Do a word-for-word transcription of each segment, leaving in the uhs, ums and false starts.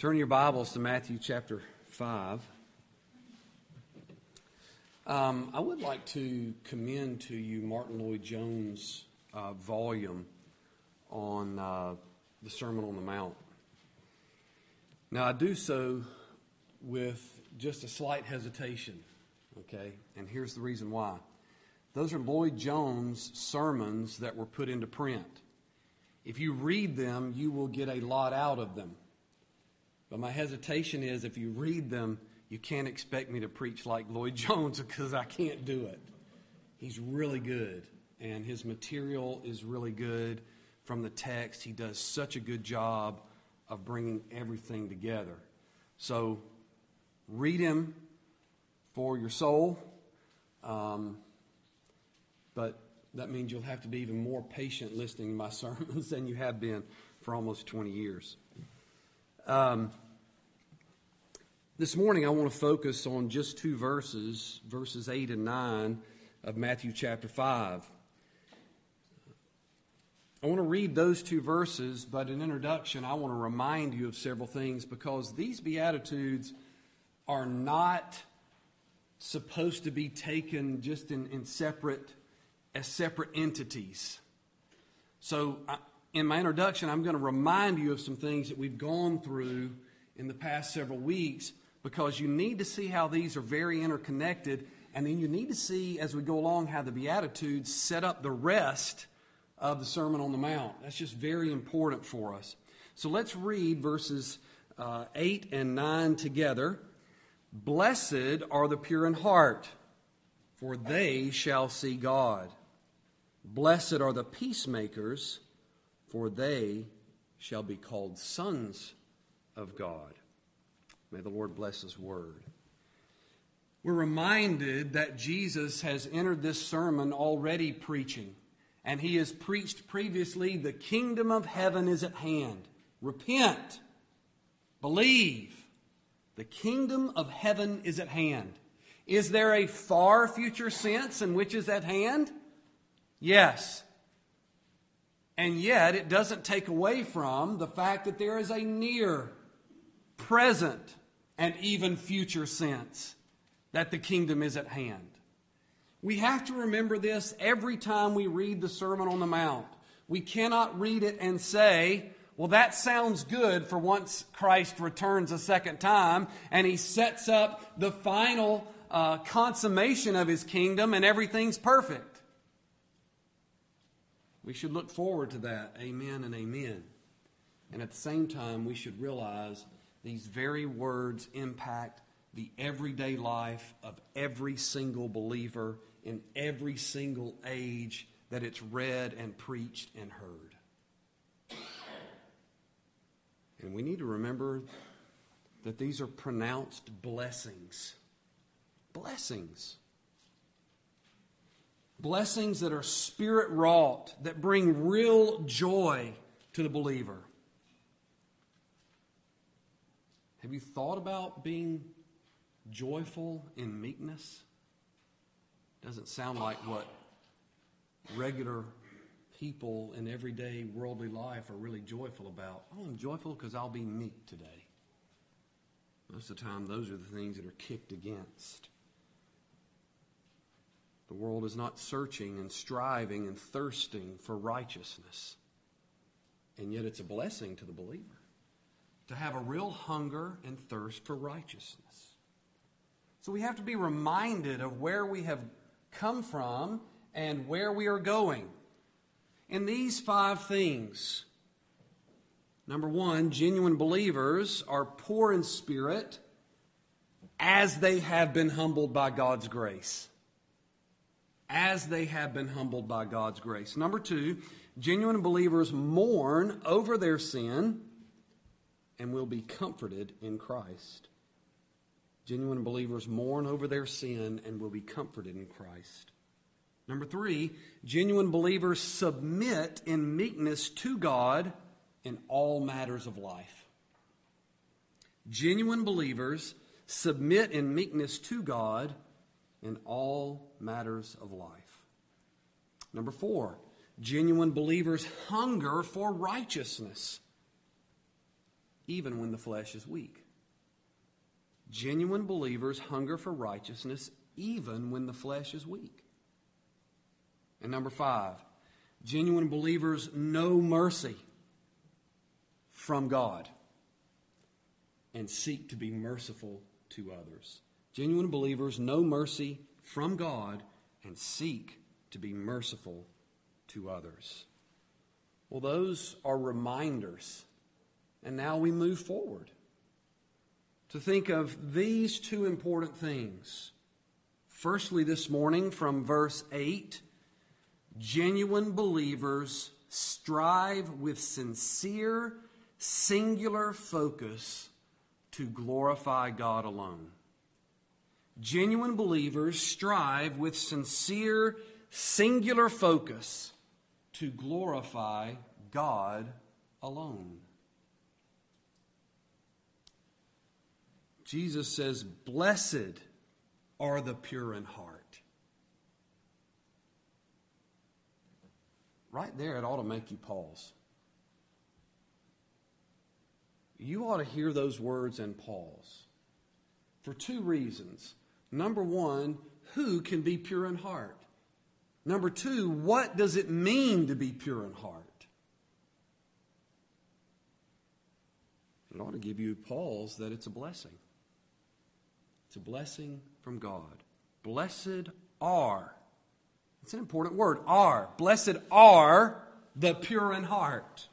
Turn your Bibles to Matthew chapter five. Um, I would like to commend to you Martin Lloyd-Jones' uh, volume on uh, the Sermon on the Mount. Now, I do so with just a slight hesitation, okay? And here's the reason why. Those are Lloyd-Jones sermons that were put into print. If you read them, you will get a lot out of them. But my hesitation is if you read them, you can't expect me to preach like Lloyd-Jones because I can't do it. He's really good, and his material is really good from the text. He does such a good job of bringing everything together. So read him for your soul, um, but that means you'll have to be even more patient listening to my sermons than you have been for almost twenty years. Um, this morning I want to focus on just two verses, verses eight and nine of Matthew chapter five. I want to read those two verses, but in introduction I want to remind you of several things because these Beatitudes are not supposed to be taken just in, in separate, as separate entities. So I, in my introduction, I'm going to remind you of some things that we've gone through in the past several weeks because you need to see how these are very interconnected, and then you need to see as we go along how the Beatitudes set up the rest of the Sermon on the Mount. That's just very important for us. So let's read verses uh, eight and nine together. Blessed are the pure in heart, for they shall see God. Blessed are the peacemakers, for they shall be called sons of God. May the Lord bless His word. We're reminded that Jesus has entered this sermon already preaching, and He has preached previously, the kingdom of heaven is at hand. Repent, believe, the kingdom of heaven is at hand. Is there a far future sense in which is at hand? Yes. And yet, it doesn't take away from the fact that there is a near, present, and even future sense that the kingdom is at hand. We have to remember this every time we read the Sermon on the Mount. We cannot read it and say, well, that sounds good for once Christ returns a second time and He sets up the final uh, consummation of His kingdom and everything's perfect. We should look forward to that. Amen and amen. And at the same time, we should realize these very words impact the everyday life of every single believer in every single age that it's read and preached and heard. And we need to remember that these are pronounced blessings. Blessings. Blessings that are spirit-wrought, that bring real joy to the believer. Have you thought about being joyful in meekness? Doesn't sound like what regular people in everyday worldly life are really joyful about. Oh, I'm joyful because I'll be meek today. Most of the time, those are the things that are kicked against. The world is not searching and striving and thirsting for righteousness. And yet it's a blessing to the believer to have a real hunger and thirst for righteousness. So we have to be reminded of where we have come from and where we are going. In these five things, number one, genuine believers are poor in spirit as they have been humbled by God's grace. As they have been humbled by God's grace. Number two, genuine believers mourn over their sin and will be comforted in Christ. Genuine believers mourn over their sin and will be comforted in Christ. Number three, genuine believers submit in meekness to God in all matters of life. Genuine believers submit in meekness to God in all matters of life. Number four, genuine believers hunger for righteousness. even when the flesh is weak. Genuine believers hunger for righteousness even when the flesh is weak. And number five, genuine believers know mercy from God and seek to be merciful to others. Genuine believers know mercy from God and seek to be merciful to others. Well, those are reminders. And now we move forward to think of these two important things. Firstly, this morning from verse eight, genuine believers strive with sincere, singular focus to glorify God alone. Genuine believers strive with sincere, singular focus to glorify God alone. Jesus says, "Blessed are the pure in heart." Right there, it ought to make you pause. You ought to hear those words and pause for two reasons. Number one, who can be pure in heart? Number two, what does it mean to be pure in heart? It ought to give you pause that it's a blessing. It's a blessing from God. Blessed are. It's an important word, are. Blessed are the pure in heart.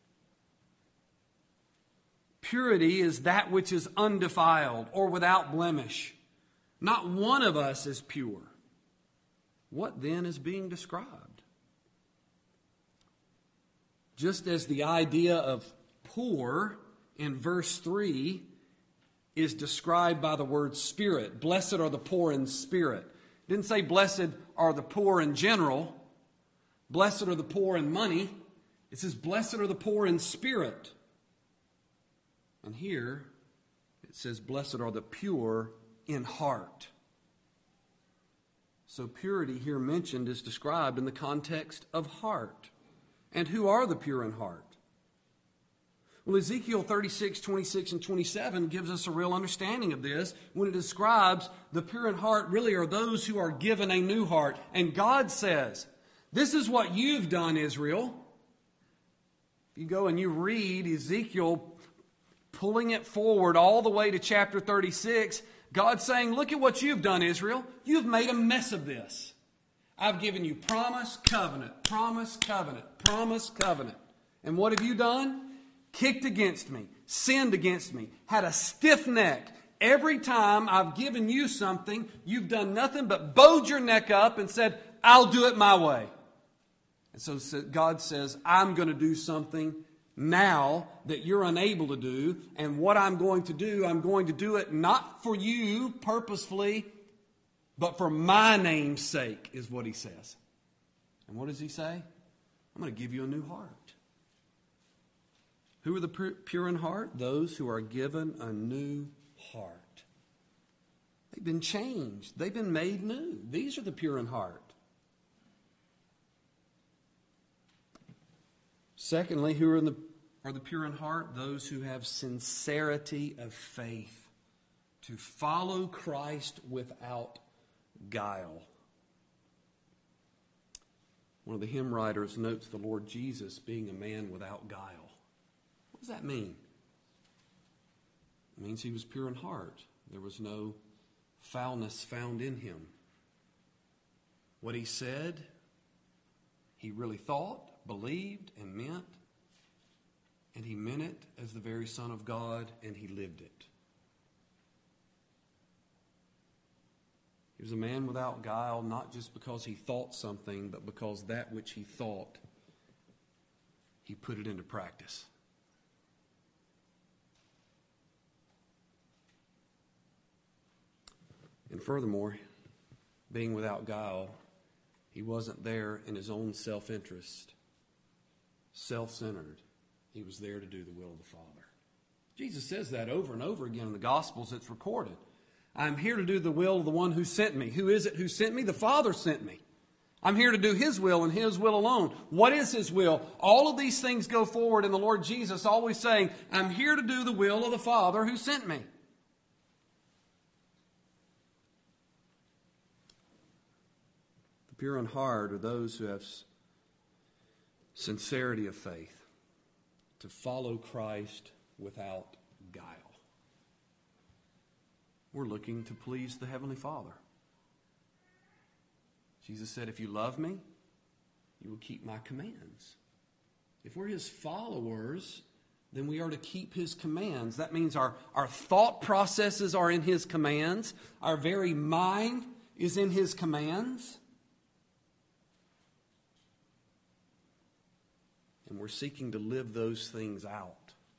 Purity is that which is undefiled or without blemish. Not one of us is pure. What then is being described? Just as the idea of poor in verse three is described by the word spirit. Blessed are the poor in spirit. It didn't say blessed are the poor in general. Blessed are the poor in money. It says blessed are the poor in spirit. And here it says blessed are the pure in heart. So purity here mentioned is described in the context of heart. And who are the pure in heart? Well, Ezekiel thirty-six, twenty-six, and twenty-seven gives us a real understanding of this when it describes the pure in heart really are those who are given a new heart. And God says, this is what you've done, Israel. If you go and you read Ezekiel pulling it forward all the way to chapter thirty-six, God's saying, look at what you've done, Israel. You've made a mess of this. I've given you promise, covenant, promise, covenant, promise, covenant. And what have you done? Kicked against me, sinned against me, had a stiff neck. Every time I've given you something, you've done nothing but bowed your neck up and said, I'll do it my way. And so God says, I'm going to do something now that you're unable to do. And what I'm going to do, I'm going to do it not for you purposefully, but for my name's sake, is what he says. And what does he say? I'm going to give you a new heart. Who are the pure in heart? Those who are given a new heart. They've been changed. They've been made new. These are the pure in heart. Secondly, who are the, are the pure in heart? Those who have sincerity of faith. To follow Christ without guile. One of the hymn writers notes the Lord Jesus being a man without guile. What does that mean? It means he was pure in heart. There was no foulness found in him. What he said, he really thought, believed, and meant. And he meant it as the very Son of God, and he lived it. He was a man without guile, not just because he thought something, but because that which he thought, he put it into practice. And furthermore, being without guile, he wasn't there in his own self-interest, self-centered. He was there to do the will of the Father. Jesus says that over and over again in the Gospels. It's recorded. I'm here to do the will of the one who sent me. Who is it who sent me? The Father sent me. I'm here to do His will and His will alone. What is His will? All of these things go forward in the Lord Jesus always saying, I'm here to do the will of the Father who sent me. The pure in heart are those who have sincerity of faith to follow Christ without guile. We're looking to please the Heavenly Father. Jesus said, if you love me, you will keep my commands. If we're His followers, then we are to keep His commands. That means our, our thought processes are in His commands. Our very mind is in His commands. And we're seeking to live those things out.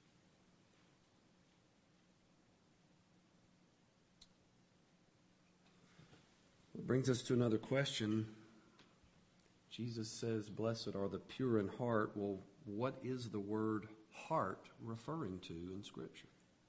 It brings us to another question. Jesus says, blessed are the pure in heart. Well, what is the word heart referring to in Scripture?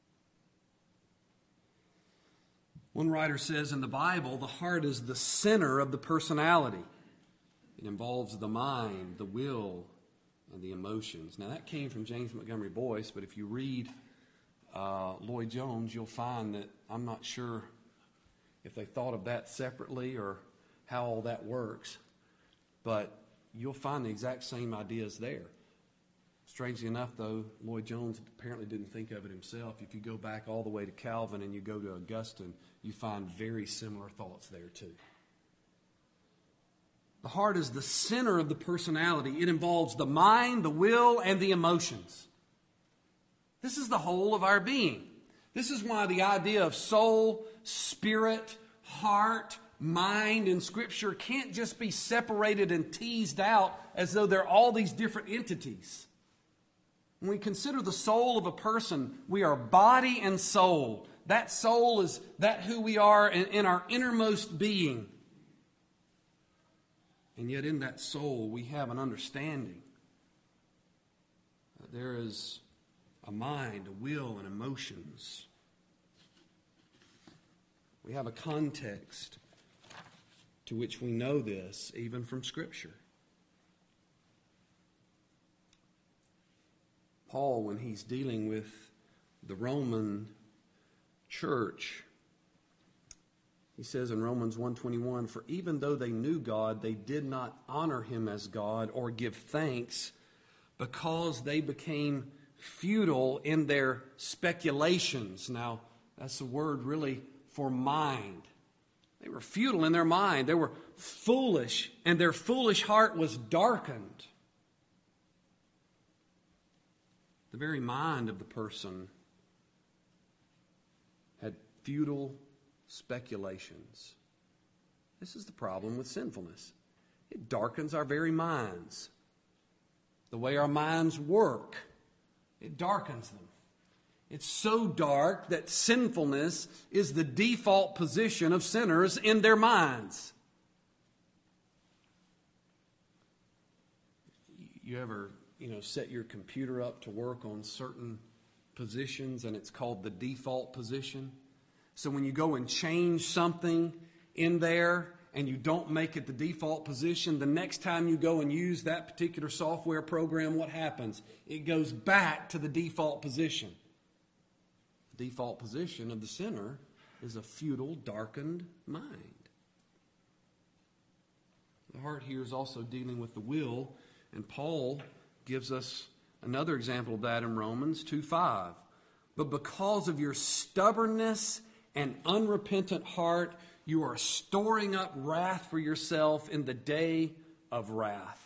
One writer says in the Bible, the heart is the center of the personality. It involves the mind, the will, and the emotions. Now, that came from James Montgomery Boyce, but if you read uh, Lloyd Jones, you'll find that I'm not sure if they thought of that separately or how all that works. But you'll find the exact same ideas there. Strangely enough, though, Lloyd Jones apparently didn't think of it himself. If you go back all the way to Calvin and you go to Augustine, you find very similar thoughts there too. The heart is the center of the personality. It involves the mind, the will, and the emotions. This is the whole of our being. This is why the idea of soul, spirit, heart, mind in Scripture can't just be separated and teased out as though they're all these different entities. When we consider the soul of a person, we are body and soul. That soul is that who we are in, in our innermost being. And yet in that soul we have an understanding. There is a mind, a will, and emotions. We have a context to which we know this, even from Scripture. Paul, when he's dealing with the Roman church, he says in Romans one twenty-one, for even though they knew God, they did not honor Him as God or give thanks, because they became futile in their speculations. Now, that's the word really for mind. They were futile in their mind. They were foolish, and their foolish heart was darkened. The very mind of the person had futile speculations. This is the problem with sinfulness. It darkens our very minds. The way our minds work, it darkens them. It's so dark that sinfulness is the default position of sinners in their minds. You ever, you know, set your computer up to work on certain positions and it's called the default position? So when you go and change something in there and you don't make it the default position, the next time you go and use that particular software program, what happens? It goes back to the default position. The default position of the sinner is a futile, darkened mind. The heart here is also dealing with the will, and Paul gives us another example of that in Romans two five. But because of your stubbornness and unrepentant heart, you are storing up wrath for yourself in the day of wrath.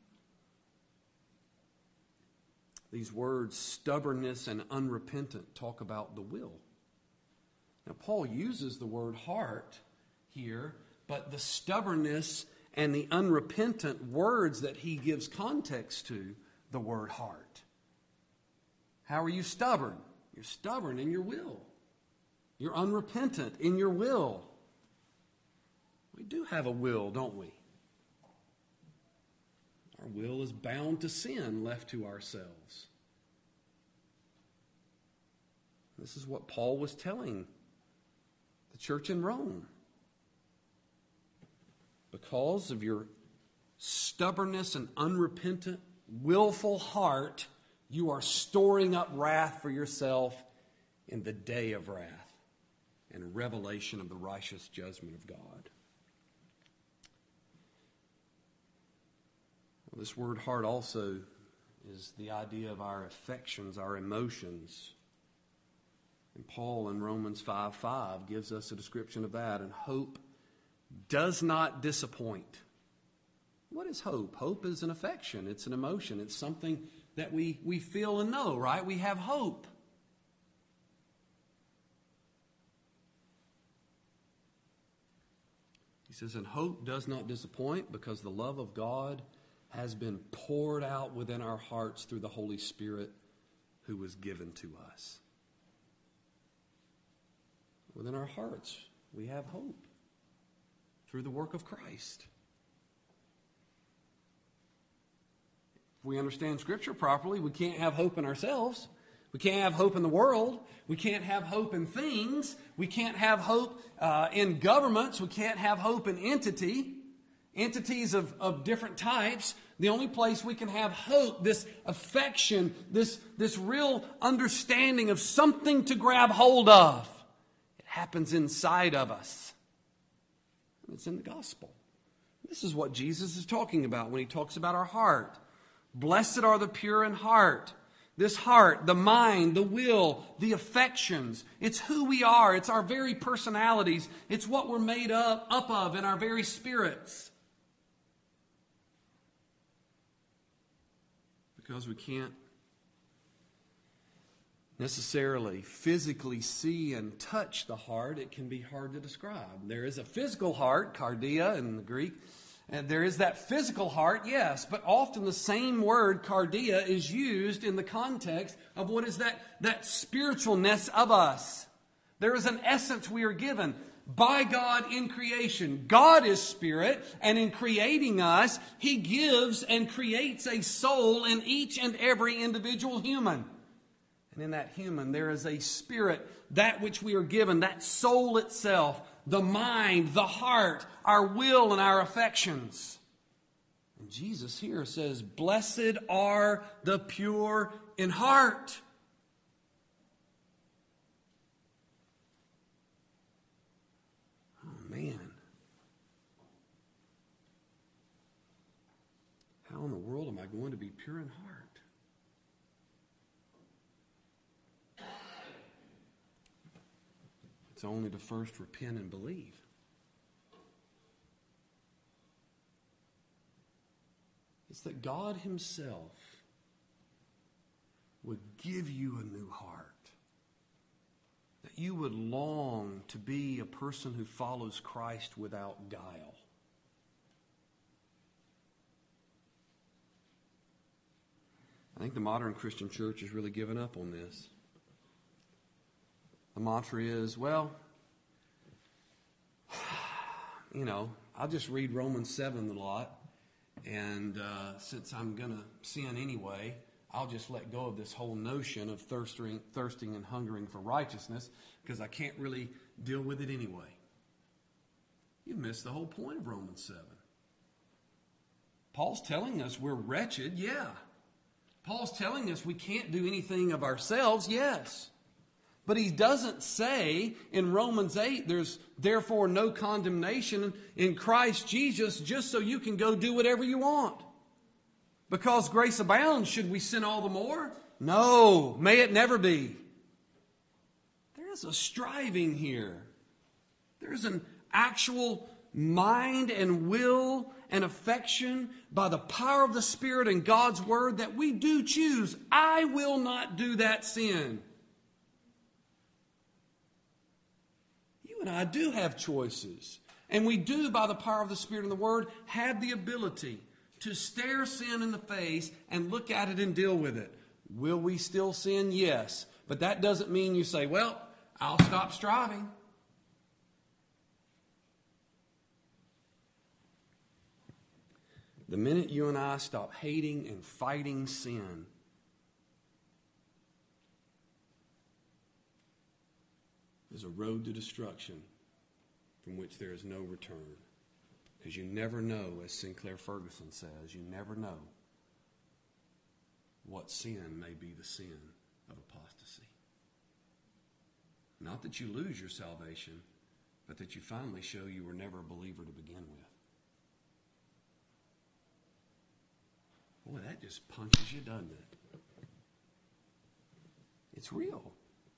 These words, stubbornness and unrepentant, talk about the will. Now, Paul uses the word heart here, but the stubbornness and the unrepentant words that he gives context to the word heart. How are you stubborn? You're stubborn in your will. You're unrepentant in your will. We do have a will, don't we? Our will is bound to sin left to ourselves. This is what Paul was telling the church in Rome. Because of your stubbornness and unrepentant, willful heart, you are storing up wrath for yourself in the day of wrath and revelation of the righteous judgment of God. Well, this word heart also is the idea of our affections, our emotions. And Paul in Romans five five gives us a description of that. And hope does not disappoint. What is hope? Hope is an affection. It's an emotion. It's something that we, we feel and know, right? We have hope. He says, and hope does not disappoint because the love of God has been poured out within our hearts through the Holy Spirit who was given to us. Within our hearts, we have hope through the work of Christ. If we understand Scripture properly, we can't have hope in ourselves. We can't have hope in the world. We can't have hope in things. We can't have hope uh, in governments. We can't have hope in entity, entities of, of different types. The only place we can have hope, this affection, this, this real understanding of something to grab hold of, it happens inside of us. And it's in the gospel. This is what Jesus is talking about when he talks about our heart. Blessed are the pure in heart. This heart, the mind, the will, the affections, it's who we are. It's our very personalities. It's what we're made up, up of in our very spirits. Because we can't necessarily physically see and touch the heart, it can be hard to describe. There is a physical heart, cardia in the Greek, and there is that physical heart, yes, but often the same word, cardia, is used in the context of what is that, that spiritualness of us. There is an essence we are given by God in creation. God is spirit, and in creating us, He gives and creates a soul in each and every individual human. And in that human, there is a spirit, that which we are given, that soul itself, the mind, the heart, our will, and our affections. And Jesus here says, blessed are the pure in heart. Oh, man. How in the world am I going to be pure in heart? It's only to first repent and believe. It's that God Himself would give you a new heart. That you would long to be a person who follows Christ without guile. I think the modern Christian church has really given up on this. The mantra is, well, you know, I'll just read Romans seven a lot, and uh, since I'm going to sin anyway, I'll just let go of this whole notion of thirsting, thirsting and hungering for righteousness because I can't really deal with it anyway. You missed the whole point of Romans seven. Paul's telling us we're wretched, yeah. Paul's telling us we can't do anything of ourselves, yes. But he doesn't say in Romans eight, there's therefore no condemnation in Christ Jesus just so you can go do whatever you want. Because grace abounds, should we sin all the more? No, may it never be. There is a striving here. There's an actual mind and will and affection by the power of the Spirit and God's Word that we do choose. I will not do that sin. And I do have choices. And we do, by the power of the Spirit and the Word, have the ability to stare sin in the face and look at it and deal with it. Will we still sin? Yes. But that doesn't mean you say, well, I'll stop striving. The minute you and I stop hating and fighting sin, is a road to destruction from which there is no return. Because you never know, as Sinclair Ferguson says, you never know what sin may be the sin of apostasy. Not that you lose your salvation, but that you finally show you were never a believer to begin with. Boy, that just punches you, doesn't it? It's real.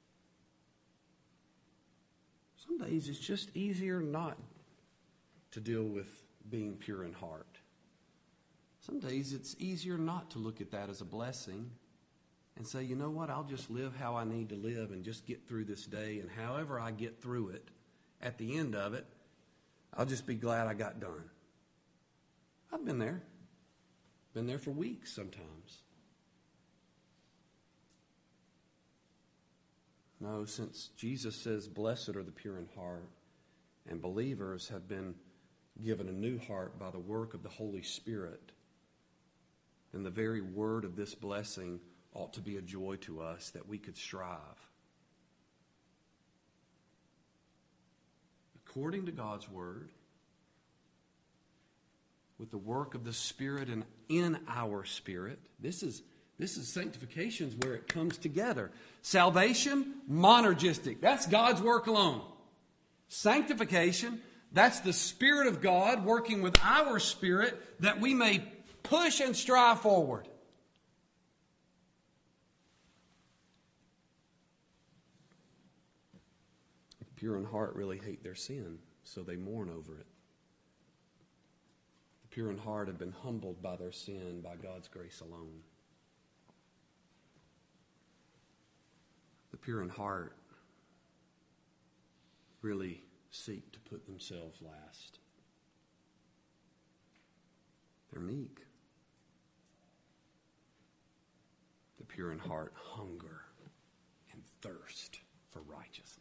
Some days it's just easier not to deal with being pure in heart. Some days it's easier not to look at that as a blessing and say, you know what, I'll just live how I need to live and just get through this day, and however I get through it, at the end of it, I'll just be glad I got done. I've been there. Been there for weeks sometimes. No, since Jesus says, blessed are the pure in heart, and believers have been given a new heart by the work of the Holy Spirit, then the very word of this blessing ought to be a joy to us that we could strive. According to God's word, with the work of the Spirit and in our spirit, this is This is sanctification, where it comes together. Salvation, monergistic. That's God's work alone. Sanctification, that's the Spirit of God working with our spirit that we may push and strive forward. The pure in heart really hate their sin, so they mourn over it. The pure in heart have been humbled by their sin by God's grace alone. The pure in heart really seek to put themselves last. They're meek. The pure in heart hunger and thirst for righteousness.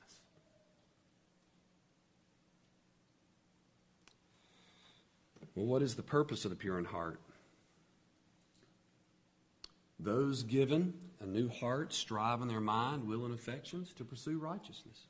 Well, what is the purpose of the pure in heart? Those given a new heart strive in their mind, will, and affections to pursue righteousness.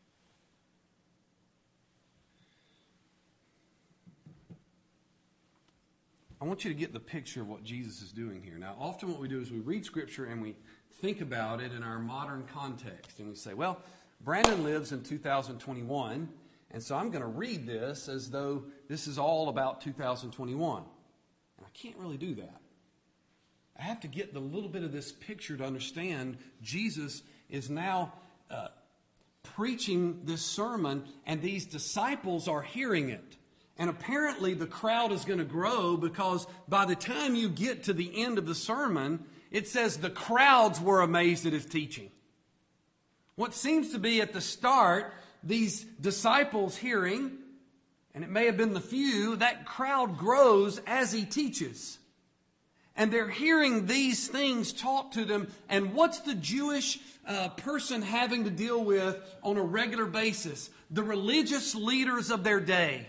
I want you to get the picture of what Jesus is doing here. Now, often what we do is we read Scripture and we think about it in our modern context. And we say, well, Brandon lives in two thousand twenty-one, and so I'm going to read this as though this is all about two thousand twenty-one. And I can't really do that. I have to get the little bit of this picture to understand Jesus is now uh, preaching this sermon, and these disciples are hearing it. And apparently the crowd is going to grow, because by the time you get to the end of the sermon, it says the crowds were amazed at his teaching. What seems to be at the start, these disciples hearing, and it may have been the few, that crowd grows as he teaches. And they're hearing these things taught to them. And what's the Jewish uh, person having to deal with on a regular basis? The religious leaders of their day.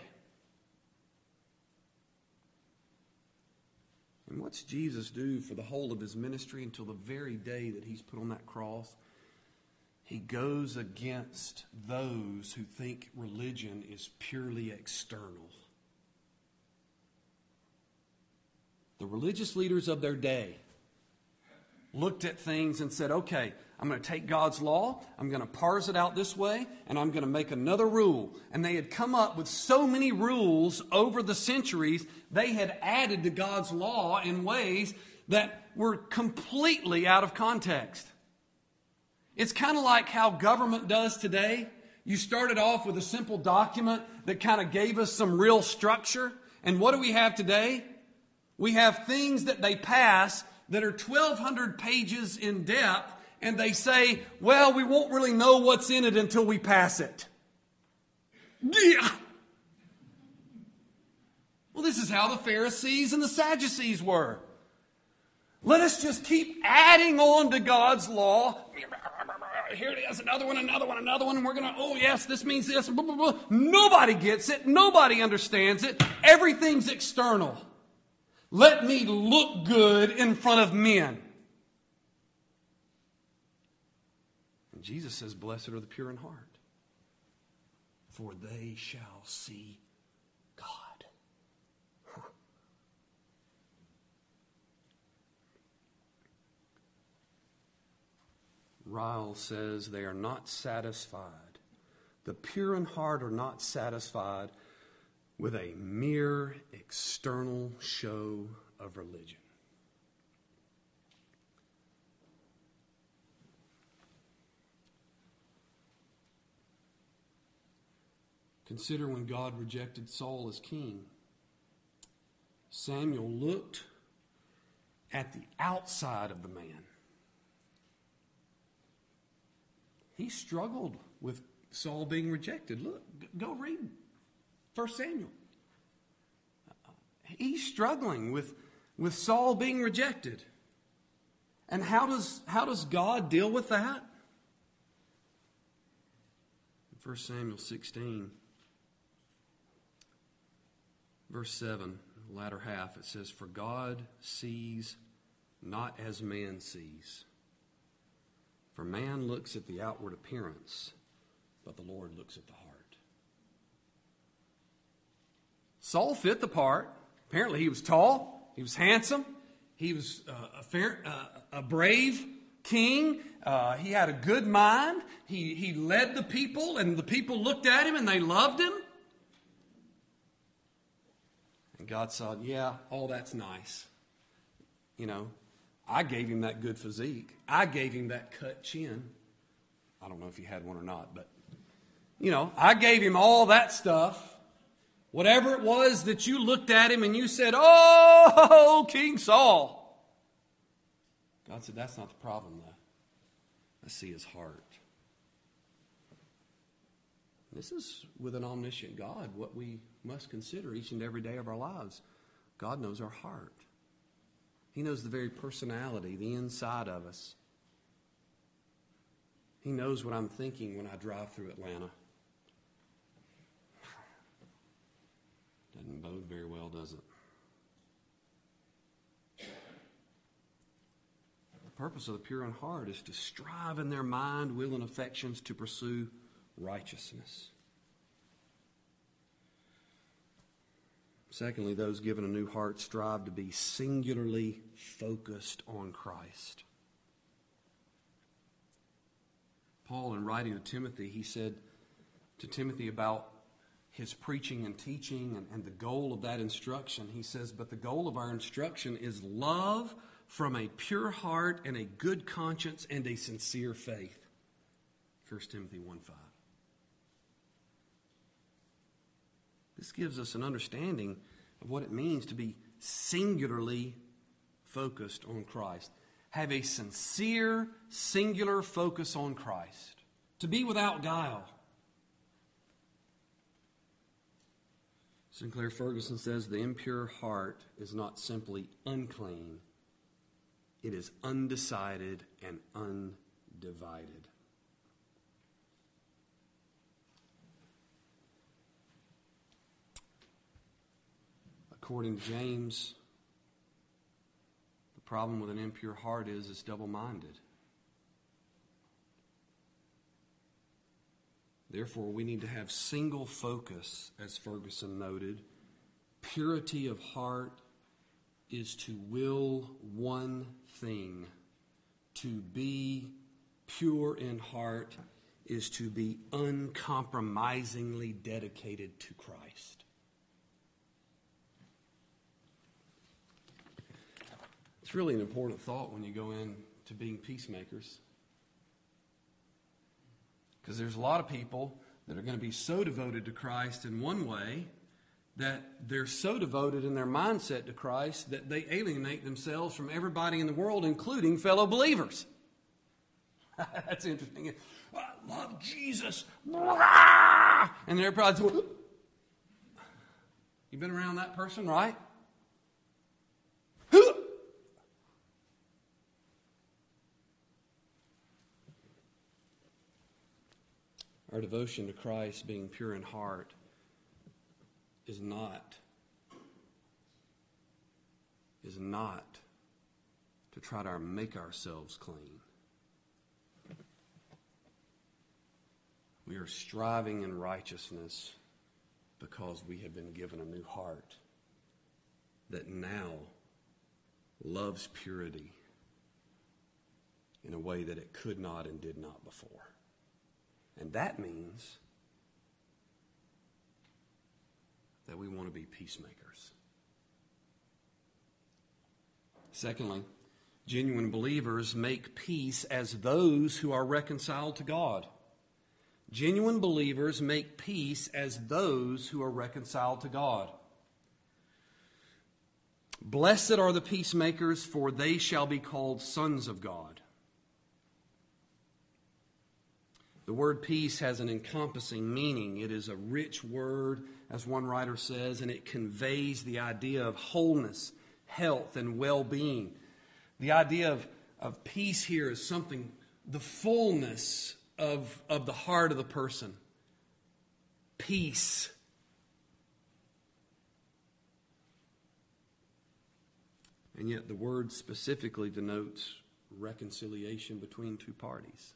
And what's Jesus do for the whole of his ministry until the very day that he's put on that cross? He goes against those who think religion is purely external. The religious leaders of their day looked at things and said, okay, I'm going to take God's law, I'm going to parse it out this way, and I'm going to make another rule. And they had come up with so many rules over the centuries, they had added to God's law in ways that were completely out of context. It's kind of like how government does today. You started off with a simple document that kind of gave us some real structure. And what do we have today? We have things that they pass that are twelve hundred pages in depth, and they say, well, we won't really know what's in it until we pass it. Yeah. Well, this is how the Pharisees and the Sadducees were. Let us just keep adding on to God's law. Here it is, another one, another one, another one. And we're going to, oh yes, this means this. Blah, blah, blah. Nobody gets it. Nobody understands it. Everything's external. Let me look good in front of men. And Jesus says, blessed are the pure in heart, for they shall see God. Ryle says they are not satisfied. The pure in heart are not satisfied with a mere external show of religion. Consider when God rejected Saul as king. Samuel looked at the outside of the man. He struggled with Saul being rejected. Look, go read First Samuel. He's struggling with, with Saul being rejected. And how does, how does God deal with that? In First Samuel sixteen, verse seven, the latter half, it says, "For God sees not as man sees. For man looks at the outward appearance, but the Lord looks at the heart." Saul fit the part. Apparently he was tall, he was handsome, he was uh, a, fair, uh, a brave king, uh, he had a good mind, he, he led the people, and the people looked at him and they loved him. And God said, yeah, all that's nice. You know, I gave him that good physique. I gave him that cut chin. I don't know if he had one or not, but, you know, I gave him all that stuff. Whatever it was that you looked at him and you said, "Oh, King Saul." God said, that's not the problem, though. I see his heart. This is with an omniscient God, what we must consider each and every day of our lives. God knows our heart. He knows the very personality, the inside of us. He knows what I'm thinking when I drive through Atlanta. Doesn't bode very well, does it? The purpose of the pure in heart is to strive in their mind, will, and affections to pursue righteousness. Secondly, those given a new heart strive to be singularly focused on Christ. Paul, in writing to Timothy, he said to Timothy about his preaching and teaching and, and the goal of that instruction. He says, but the goal of our instruction is love from a pure heart and a good conscience and a sincere faith. First Timothy one five. This gives us an understanding of what it means to be singularly focused on Christ. Have a sincere, singular focus on Christ. To be without guile. Sinclair Ferguson says the impure heart is not simply unclean. It is undecided and undivided. According to James, the problem with an impure heart is it's double-minded. Therefore, we need to have single focus, as Ferguson noted. Purity of heart is to will one thing. To be pure in heart is to be uncompromisingly dedicated to Christ. It's really an important thought when you go into being peacemakers. Because there's a lot of people that are going to be so devoted to Christ in one way that they're so devoted in their mindset to Christ that they alienate themselves from everybody in the world, including fellow believers. That's interesting. I love Jesus. And they're probably, you've been around that person, right? Our devotion to Christ, being pure in heart, is not, is not to try to make ourselves clean. We are striving in righteousness because we have been given a new heart that now loves purity in a way that it could not and did not before. And that means that we want to be peacemakers. Secondly, genuine believers make peace as those who are reconciled to God. Genuine believers make peace as those who are reconciled to God. Blessed are the peacemakers, for they shall be called sons of God. The word peace has an encompassing meaning. It is a rich word, as one writer says, and it conveys the idea of wholeness, health, and well-being. The idea of, of peace here is something, the fullness of, of the heart of the person. Peace. And yet the word specifically denotes reconciliation between two parties.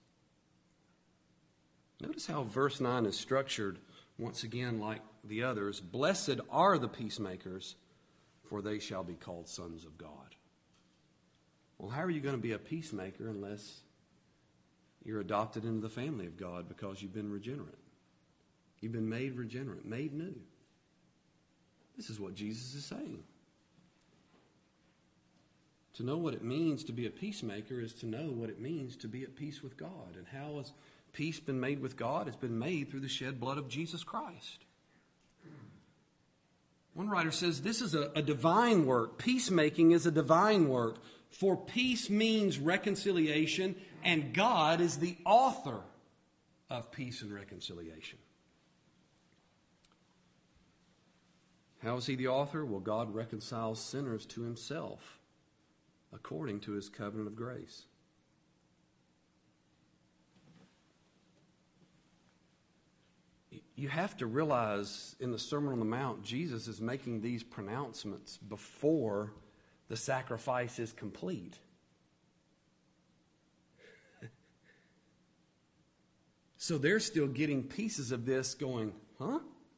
Notice how verse nine is structured, once again, like the others. Blessed are the peacemakers, for they shall be called sons of God. Well, how are you going to be a peacemaker unless you're adopted into the family of God because you've been regenerate? You've been made regenerate, made new. This is what Jesus is saying. To know what it means to be a peacemaker is to know what it means to be at peace with God. And how has peace been made with God? It's been made through the shed blood of Jesus Christ. One writer says this is a, a divine work. Peacemaking is a divine work. For peace means reconciliation, and God is the author of peace and reconciliation. How is he the author? Well, God reconciles sinners to himself according to his covenant of grace. You have to realize in the Sermon on the Mount, Jesus is making these pronouncements before the sacrifice is complete. So they're still getting pieces of this going, huh?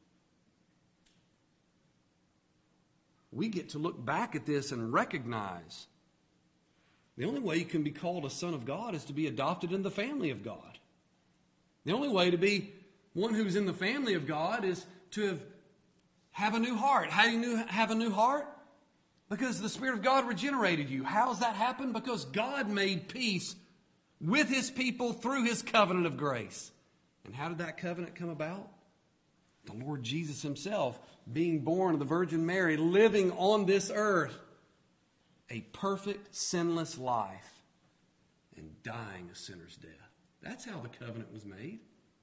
We get to look back at this and recognize the only way you can be called a son of God is to be adopted in the family of God. The only way to be one who's in the family of God is to have, have a new heart. How do you have a new heart? Because the Spirit of God regenerated you. How does that happen? Because God made peace with his people through his covenant of grace. And how did that covenant come about? The Lord Jesus himself being born of the Virgin Mary, living on this earth a perfect, sinless life and dying a sinner's death. That's how the covenant was made.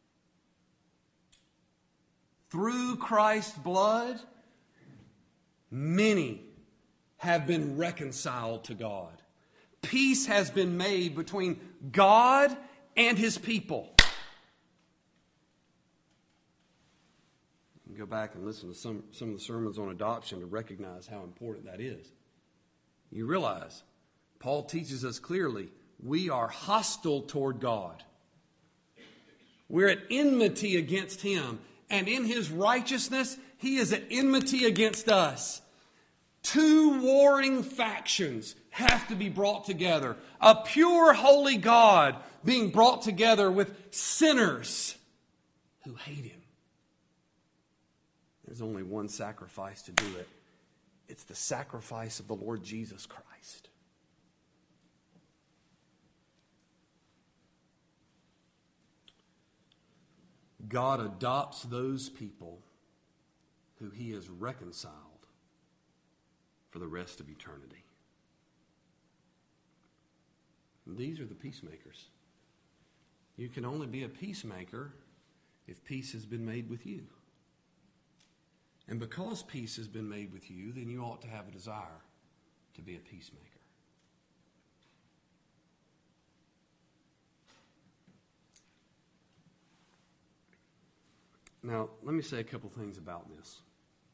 Through Christ's blood, many have been reconciled to God. Peace has been made between God and his people. You can go back and listen to some, some of the sermons on adoption to recognize how important that is. You realize Paul teaches us clearly we are hostile toward God. We're at enmity against him. And in his righteousness, he is at enmity against us. Two warring factions have to be brought together. A pure, holy God being brought together with sinners who hate him. There's only one sacrifice to do it. It's the sacrifice of the Lord Jesus Christ. God adopts those people who he has reconciled for the rest of eternity. And these are the peacemakers. You can only be a peacemaker if peace has been made with you. And because peace has been made with you, then you ought to have a desire to be a peacemaker. Now, let me say a couple things about this.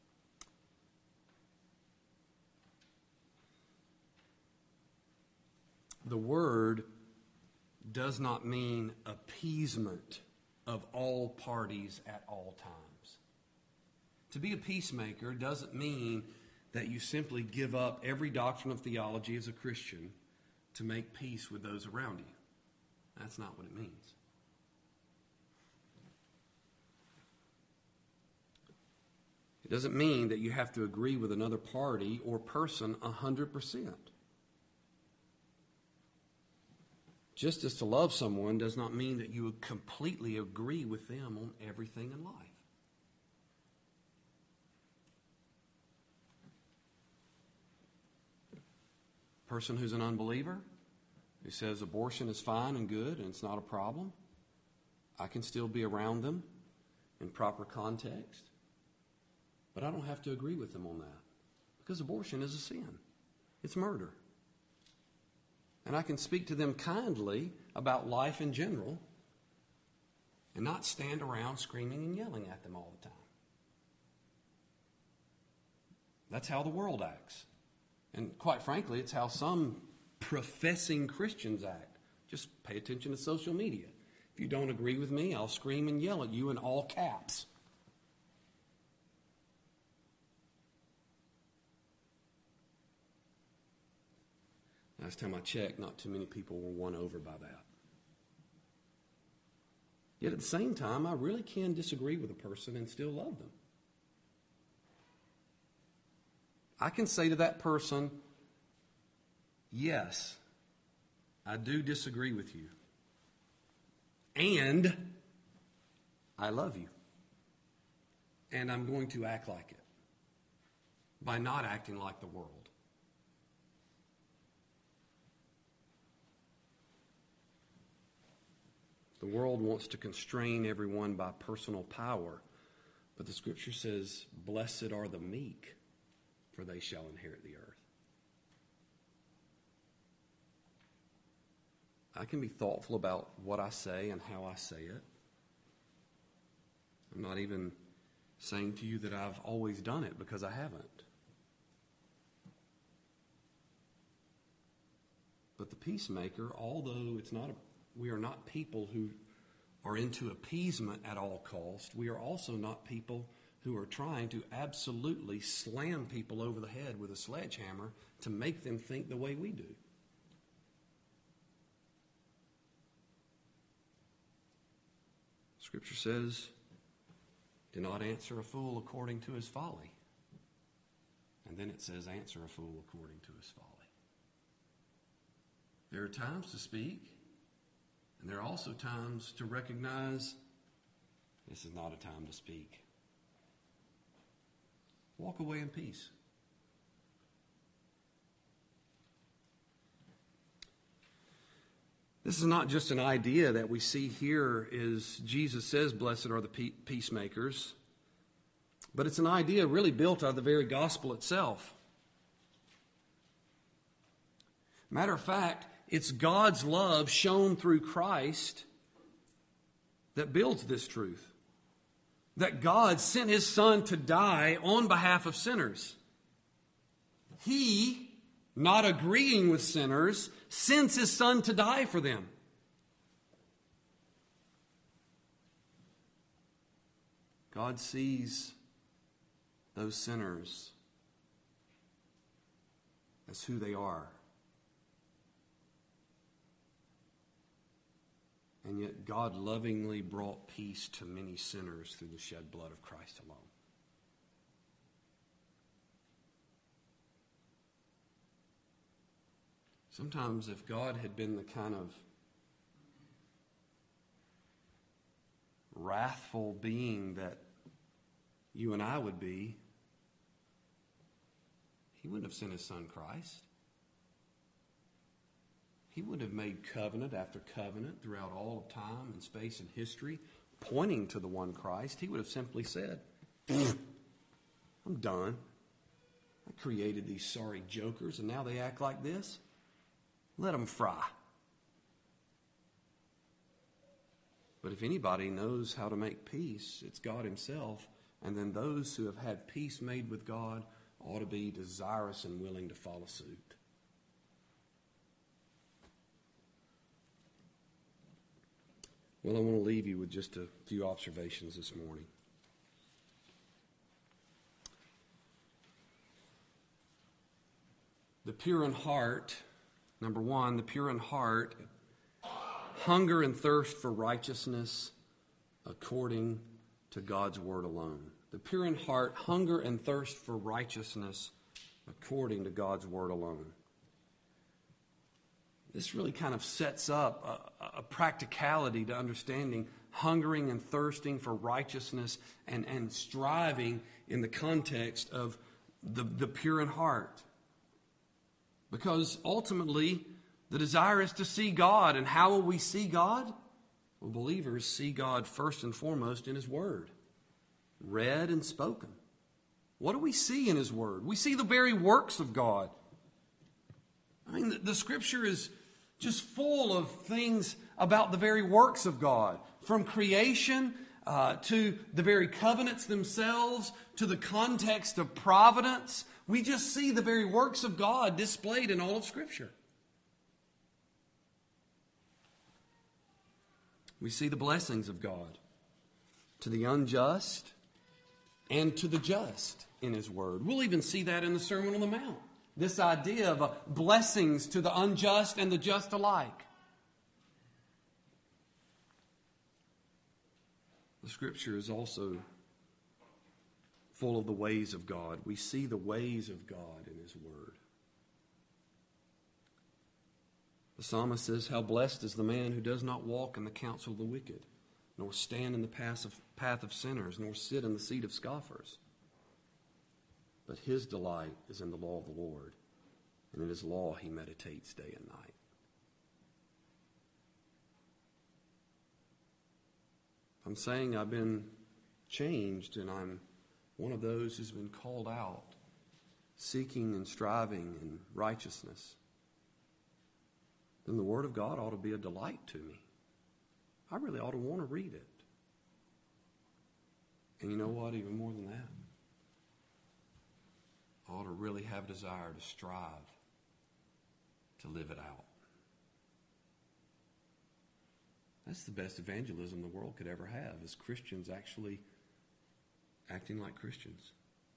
The word does not mean appeasement of all parties at all times. To be a peacemaker doesn't mean that you simply give up every doctrine of theology as a Christian to make peace with those around you. That's not what it means. It doesn't mean that you have to agree with another party or person one hundred percent. Just as to love someone does not mean that you would completely agree with them on everything in life. Person who's an unbeliever, who says abortion is fine and good and it's not a problem, I can still be around them in proper context, but I don't have to agree with them on that, because abortion is a sin. It's murder. And I can speak to them kindly about life in general and not stand around screaming and yelling at them all the time. That's how the world acts. And quite frankly, it's how some professing Christians act. Just pay attention to social media. If you don't agree with me, I'll scream and yell at you in all caps. Last time I checked, not too many people were won over by that. Yet at the same time, I really can disagree with a person and still love them. I can say to that person, yes, I do disagree with you. And I love you. And I'm going to act like it by not acting like the world. The world wants to constrain everyone by personal power, but the Scripture says, blessed are the meek, for they shall inherit the earth. I can be thoughtful about what I say and how I say it. I'm not even saying to you that I've always done it, because I haven't. But the peacemaker, although it's not a we are not people who are into appeasement at all cost. We are also not people who are trying to absolutely slam people over the head with a sledgehammer to make them think the way we do. Scripture says, do not answer a fool according to his folly. And then it says, answer a fool according to his folly. There are times to speak, and there are also times to recognize this is not a time to speak. Walk away in peace. This is not just an idea that we see here is Jesus says, blessed are the peacemakers. But it's an idea really built out of the very gospel itself. Matter of fact, it's God's love shown through Christ that builds this truth. That God sent his Son to die on behalf of sinners. He, not agreeing with sinners, sends his Son to die for them. God sees those sinners as who they are. And yet God lovingly brought peace to many sinners through the shed blood of Christ alone. Sometimes if God had been the kind of wrathful being that you and I would be, he wouldn't have sent his Son Christ. He would have made covenant after covenant throughout all of time and space and history, pointing to the one Christ. He would have simply said, I'm done. I created these sorry jokers, and now they act like this. Let them fry. But if anybody knows how to make peace, it's God himself. And then those who have had peace made with God ought to be desirous and willing to follow suit. Well, I want to leave you with just a few observations this morning. The pure in heart, number one, the pure in heart hunger and thirst for righteousness according to God's word alone. The pure in heart hunger and thirst for righteousness according to God's word alone. This really kind of sets up a, a practicality to understanding hungering and thirsting for righteousness and, and striving in the context of the, the pure in heart. Because ultimately, the desire is to see God. And how will we see God? Well, believers see God first and foremost in His Word, read and spoken. What do we see in His Word? We see the very works of God. I mean, the, the Scripture is just full of things about the very works of God. From creation uh, to the very covenants themselves, to the context of providence. We just see the very works of God displayed in all of Scripture. We see the blessings of God to the unjust and to the just in His Word. We'll even see that in the Sermon on the Mount. This idea of uh, blessings to the unjust and the just alike. The Scripture is also full of the ways of God. We see the ways of God in His Word. The psalmist says, "How blessed is the man who does not walk in the counsel of the wicked, nor stand in the path of, path of sinners, nor sit in the seat of scoffers. But his delight is in the law of the Lord, and in His law he meditates day and night." I'm saying I've been changed, and I'm one of those who's been called out, seeking and striving in righteousness. Then the Word of God ought to be a delight to me. I really ought to want to read it. And you know what? Even more than that, I ought to really have a desire to strive to live it out. That's the best evangelism the world could ever have, is Christians actually acting like Christians.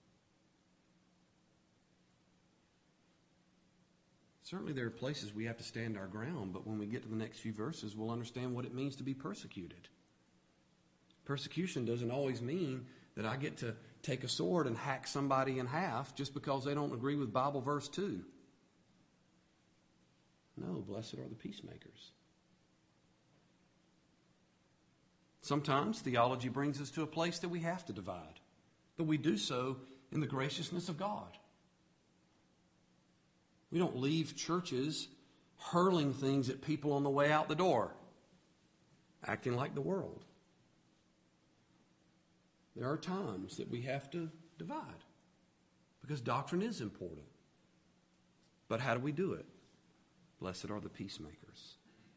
Certainly there are places we have to stand our ground, but when we get to the next few verses, we'll understand what it means to be persecuted. Persecution doesn't always mean that I get to take a sword and hack somebody in half just because they don't agree with Bible verse two. No, blessed are the peacemakers. Sometimes theology brings us to a place that we have to divide, but we do so in the graciousness of God. We don't leave churches hurling things at people on the way out the door, acting like the world. There are times that we have to divide because doctrine is important. But how do we do it? Blessed are the peacemakers.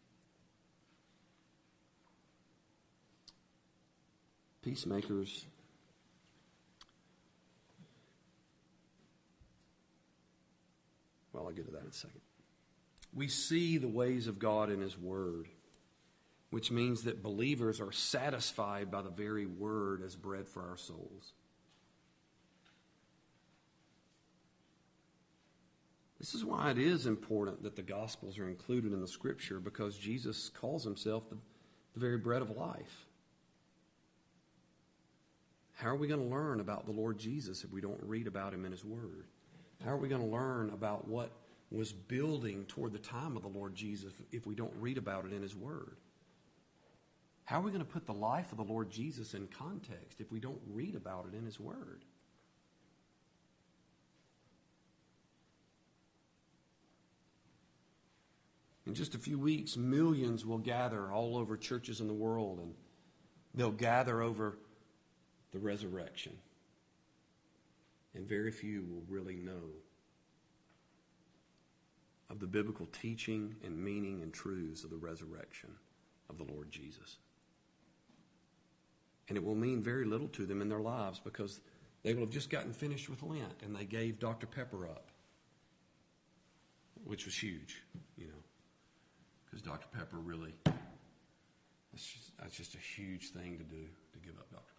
Peacemakers Well, I'll get to that in a second. We see the ways of God in His Word, which means that believers are satisfied by the very Word as bread for our souls. This is why it is important that the Gospels are included in the Scripture, because Jesus calls Himself the, the very bread of life. How are we going to learn about the Lord Jesus if we don't read about Him in His Word? How are we going to learn about what was building toward the time of the Lord Jesus if we don't read about it in His Word? How are we going to put the life of the Lord Jesus in context if we don't read about it in His Word? In just a few weeks, millions will gather all over churches in the world, and they'll gather over the resurrection. And very few will really know of the biblical teaching and meaning and truths of the resurrection of the Lord Jesus. And it will mean very little to them in their lives because they will have just gotten finished with Lent and they gave Doctor Pepper up, which was huge, you know, because Doctor Pepper really, that's just, that's just a huge thing to do, to give up Doctor Pepper.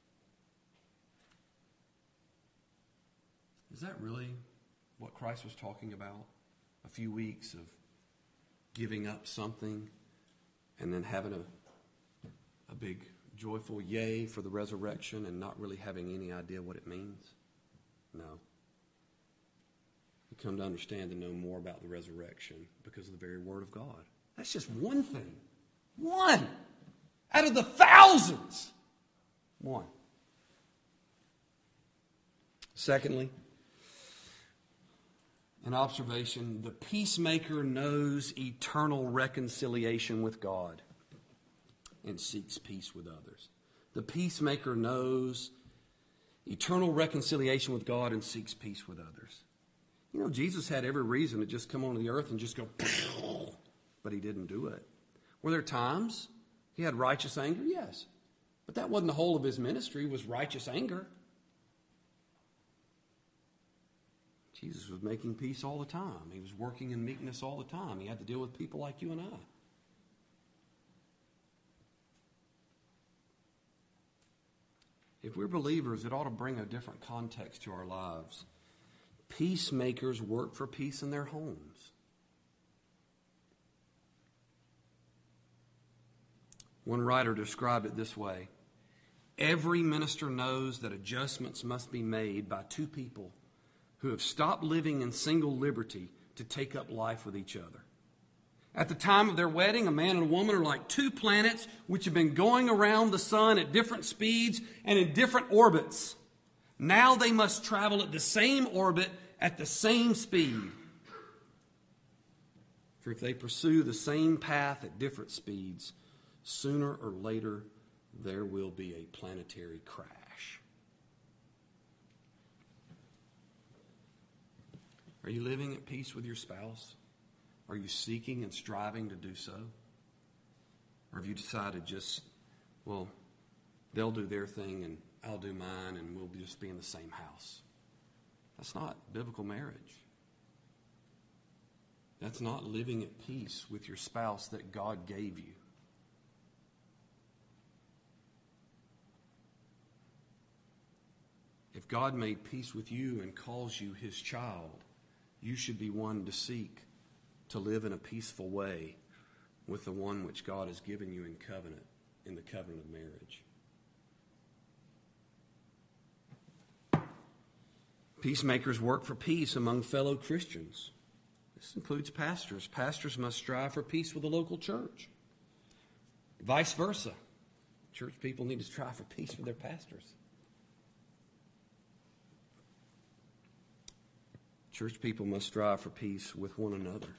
Is that really what Christ was talking about? A few weeks of giving up something and then having a, a big joyful yay for the resurrection and not really having any idea what it means? No. You come to understand and know more about the resurrection because of the very Word of God. That's just one thing. One out of the thousands. One. Secondly, an observation, the peacemaker knows eternal reconciliation with God and seeks peace with others. The peacemaker knows eternal reconciliation with God and seeks peace with others. You know, Jesus had every reason to just come onto the earth and just go, but he didn't do it. Were there times he had righteous anger? Yes. But that wasn't the whole of his ministry, was righteous anger. Jesus was making peace all the time. He was working in meekness all the time. He had to deal with people like you and I. If we're believers, it ought to bring a different context to our lives. Peacemakers work for peace in their homes. One writer described it this way: every minister knows that adjustments must be made by two people who have stopped living in single liberty to take up life with each other. At the time of their wedding, a man and a woman are like two planets which have been going around the sun at different speeds and in different orbits. Now they must travel at the same orbit at the same speed. For if they pursue the same path at different speeds, sooner or later there will be a planetary crash. Are you living at peace with your spouse? Are you seeking and striving to do so? Or have you decided just, well, they'll do their thing and I'll do mine and we'll just be in the same house? That's not biblical marriage. That's not living at peace with your spouse that God gave you. If God made peace with you and calls you his child, you should be one to seek to live in a peaceful way with the one which God has given you in covenant, in the covenant of marriage. Peacemakers work for peace among fellow Christians. This includes pastors. Pastors must strive for peace with the local church. Vice versa. Church people need to strive for peace with their pastors. Church people must strive for peace with one another.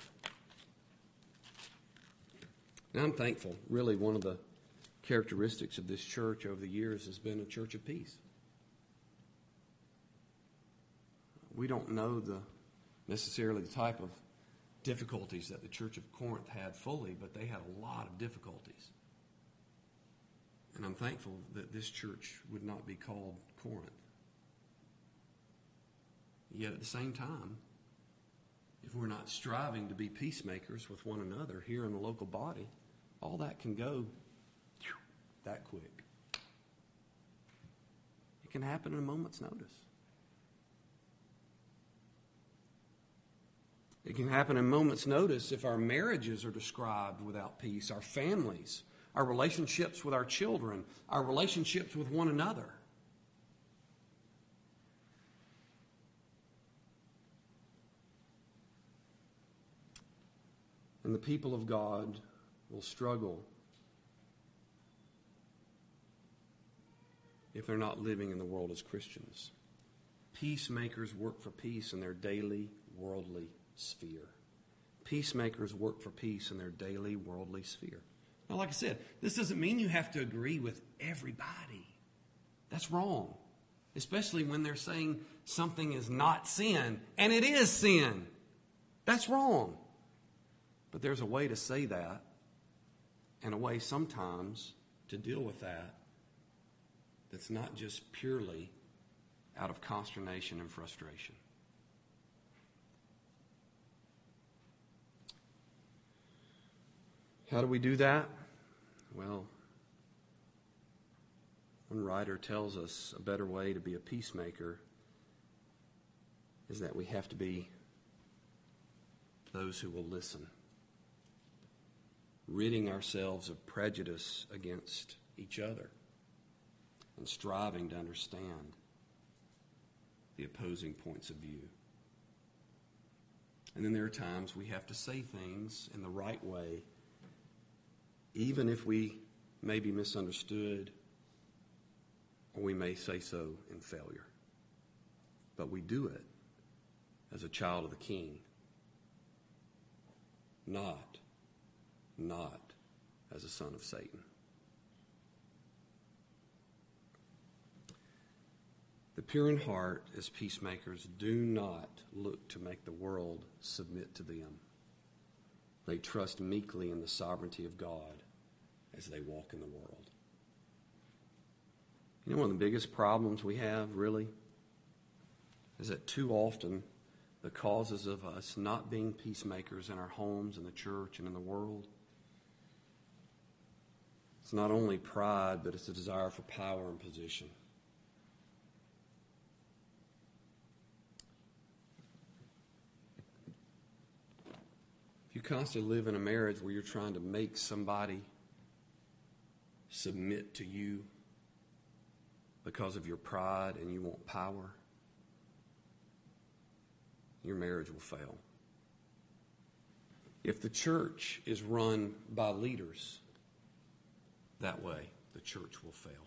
And I'm thankful. Really, one of the characteristics of this church over the years has been a church of peace. We don't know the necessarily the type of difficulties that the Church of Corinth had fully, but they had a lot of difficulties. And I'm thankful that this church would not be called Corinth. Yet at the same time, if we're not striving to be peacemakers with one another here in the local body, all that can go that quick. It can happen in a moment's notice. It can happen in a moment's notice if our marriages are described without peace, our families, our relationships with our children, our relationships with one another. And the people of God will struggle if they're not living in the world as Christians. Peacemakers work for peace in their daily worldly sphere. Peacemakers work for peace in their daily worldly sphere. Now, like I said, this doesn't mean you have to agree with everybody. That's wrong. Especially when they're saying something is not sin, and it is sin. That's wrong. But there's a way to say that, and a way sometimes to deal with that that's not just purely out of consternation and frustration. How do we do that? Well, one writer tells us a better way to be a peacemaker is that we have to be those who will listen. ridding ourselves of prejudice against each other and striving to understand the opposing points of view. And then there are times we have to say things in the right way, even if we may be misunderstood or we may say so in failure. But we do it as a child of the King, not, not as a son of Satan. The pure in heart, as peacemakers, do not look to make the world submit to them. They trust meekly in the sovereignty of God as they walk in the world. You know, one of the biggest problems we have, really, is that too often the causes of us not being peacemakers in our homes, in the church, and in the world, it's not only pride, but it's a desire for power and position. If you constantly live in a marriage where you're trying to make somebody submit to you because of your pride and you want power, your marriage will fail. If the church is run by leaders that way, the church will fail.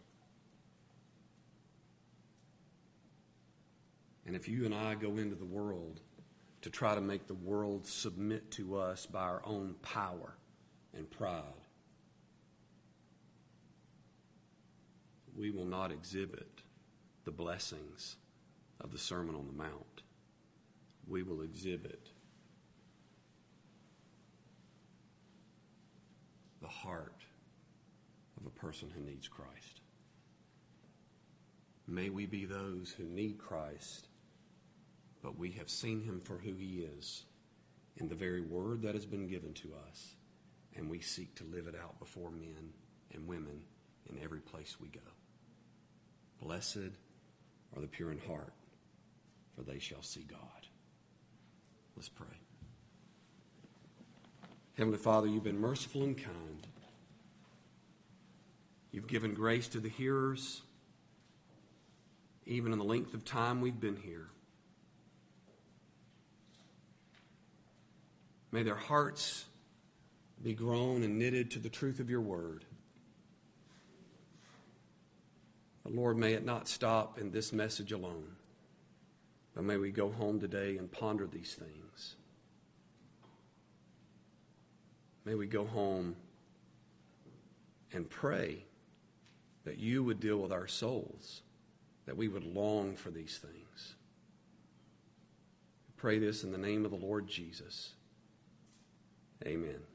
And if you and I go into the world to try to make the world submit to us by our own power and pride, we will not exhibit the blessings of the Sermon on the Mount. We will exhibit the heart of a person who needs Christ. May we be those who need Christ, but we have seen him for who he is in the very word that has been given to us, and we seek to live it out before men and women in every place we go. Blessed are the pure in heart, for they shall see God. Let's pray. Heavenly Father, you've been merciful and kind. You've given grace to the hearers, even in the length of time we've been here. May their hearts be grown and knitted to the truth of your word. But Lord, may it not stop in this message alone, but may we go home today and ponder these things. May we go home and pray that you would deal with our souls, that we would long for these things. We pray this in the name of the Lord Jesus. Amen.